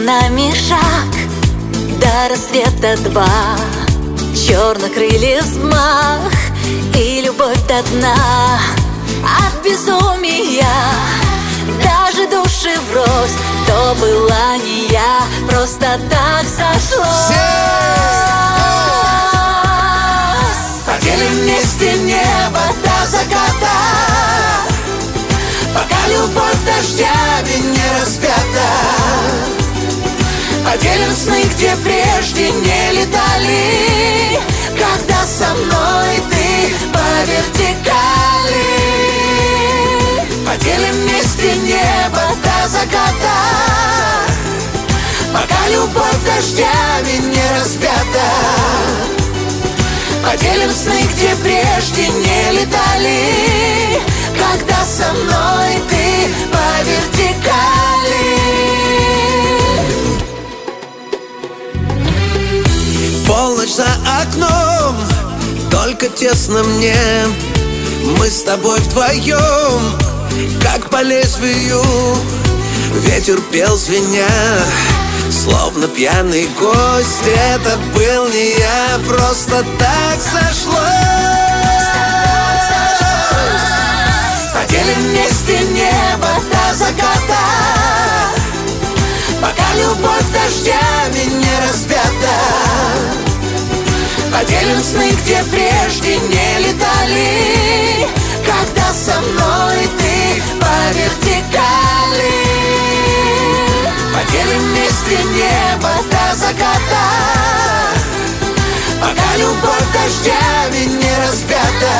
нами шаг, до рассвета 2. Черных крыльев взмах и любовь до дна. От безумия даже души врозь, то была не я, просто так сошлось. Поделим вместе небо до заката, пока любовь дождями не распята. Поделим сны, где прежде не летали, когда со мной ты по вертикали. Поделим вместе небо до заката, пока любовь дождями не распята. Поделим сны, где прежде не летали, когда со мной ты по вертикали. Полночь за окном, только тесно мне. Мы с тобой вдвоем, как по лезвию. Ветер пел звеня, словно пьяный гость. Это был не я, просто так сошлось. Поделим вместе небо до заката, пока любовь дождями не распята. Поделим сны, где прежде не летали, когда со мной ты по вертикали. Поделим вместе небо до заката, пока любовь дождями не распята.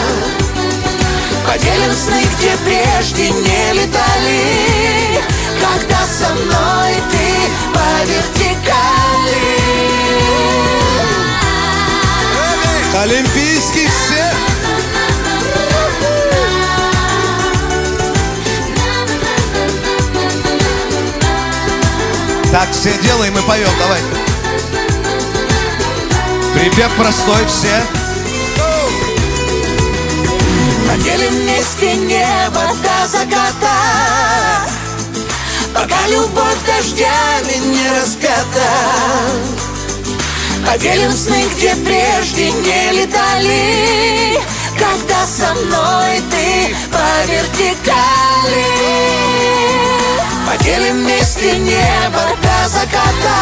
Поделим сны, где прежде не летали, когда со мной ты по вертикали. Олимпийский все. Так, все делаем и поем, давай. Припев простой, все. Поделим вместе небо до заката, пока любовь дождями не распята. Поделим сны, где прежде не летали, когда со мной ты по вертикали. Поделим вместе небо до заката,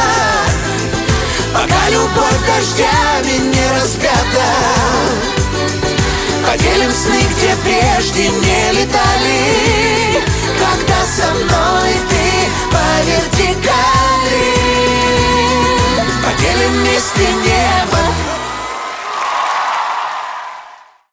пока любовь дождями не распята. Поделим сны, где прежде не летали, когда со мной ты по вертикали. Поделим вместе небо